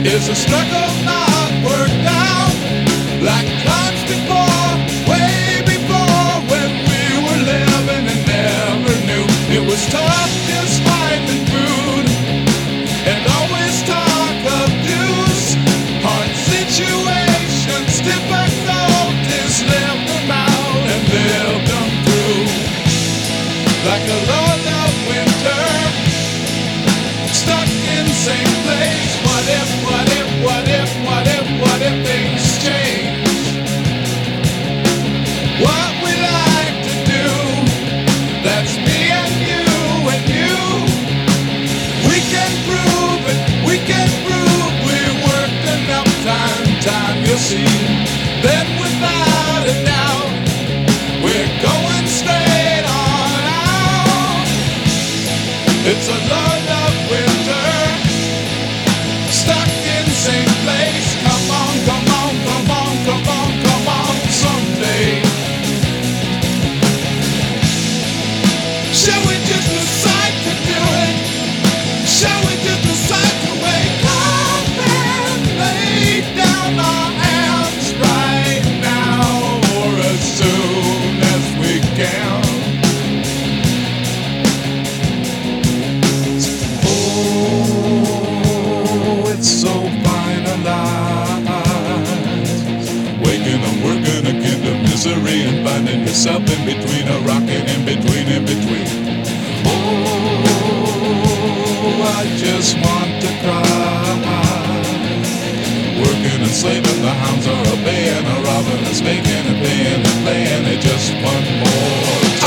Is a struggle not worked out like times before, way before when we were living and never knew it was tough just finding food and always talk of dues, hard situations, difficulties, live them out and live them through like a load of winter stuck in same place. What if, what if, what if, what if, what if things change? What we like to do, that's me and you and you. We can prove it, we can prove we worked enough time, you'll see. Then without a doubt, we're going straight on out. It's a load of winter stuck in same place. Come on, come on, come on, come on, come on, someday. Shall we just decide to do it? Shall we just decide to wake up and lay down our hands right now, or as soon as we can? It's so finalized. Waking and working again to misery and finding yourself in between, a rocking in between, in between. Oh, I just want to cry. Working and slaving, the hounds are obeying, a robbing and snaking and paying and playing it just one more time.